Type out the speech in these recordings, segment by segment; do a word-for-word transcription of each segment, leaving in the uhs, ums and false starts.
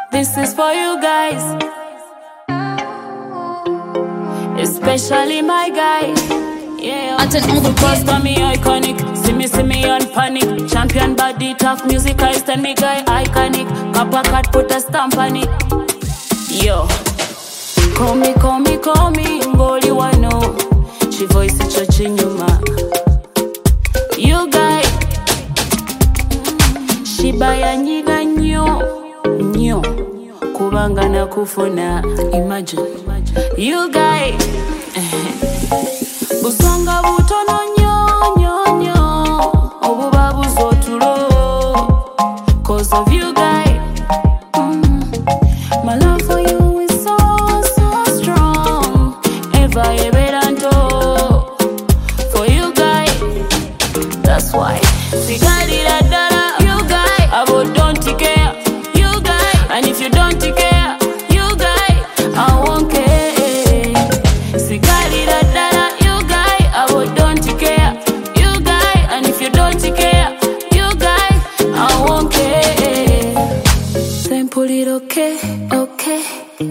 This is for you guys, especially my guy. Yeah, first time me iconic. See me, see me on panic. Champion body, tough music, I stand me guy iconic. Kappa cat put a stamp on it. Yo, call me, call me, call me. Ngoli wano, she voice chochi nyuma. You guy, shibaya nyiga nyo nyo, kubanga na kufuna. Imagine, you guy. Busanga butono nyo nyo nyo, obuba buzotulo. Cause of you guy, mm, my love for you is so so strong. Ever eberanto for you guy. That's why sigari la dara. You guy, abo don't care. You guy, and if you don't care, you guy, I won't care. Sigari la dara. Put it okay, okay.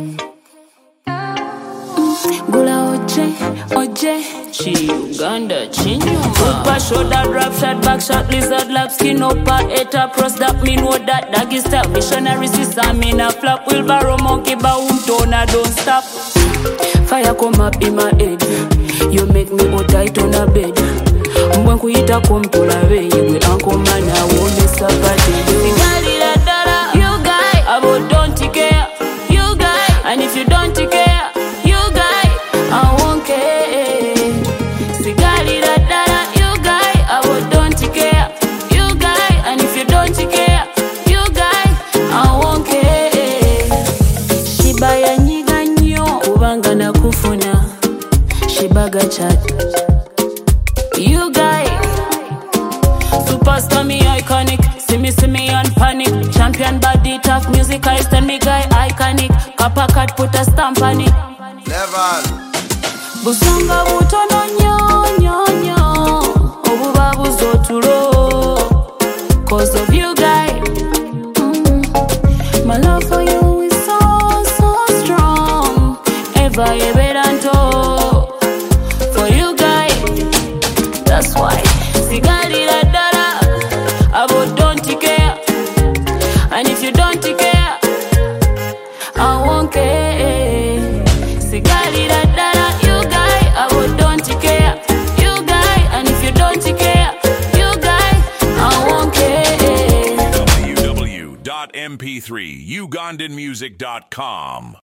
Mm. Gula oje, oje. Chi Uganda, chinyuma. Super shoulder drop shot, back shot, lizard lap, skin up, eight up, cross that me know that doggy style. Missionary sister, me na flap, wheelbarrow monkey, boom, tona, don't stop. Fire come up in my head. You make me go tight on a bed. When kuita come to la way, you will uncle man, I won't miss a party. Abo don't care, you guy, and if you don't care, you guy, I won't care. Sigari da da, you guy, abo don't care, you guy, and if you don't care, you guy, I won't care. Shibaya nyiga nyo, ubanga na kufuna, shibaga chat. You guy, superstar me iconic. See me, see me on panic. Champion body, tough music, I stand me guy iconic. Kappa cat put a stamp on it. Level. Busanga butono nyo nyo nyo, obuba buzotulo. Cause of you guy, mm, my love for you is so so strong. Ever eberanto for you guy. That's why sigari la dara, abo don't care. And if you don't care, I won't care. Sigari da da, you guy, I will don't care. You guy, and if you don't care, you guy, I won't care. w w w dot m p three ugandan music dot com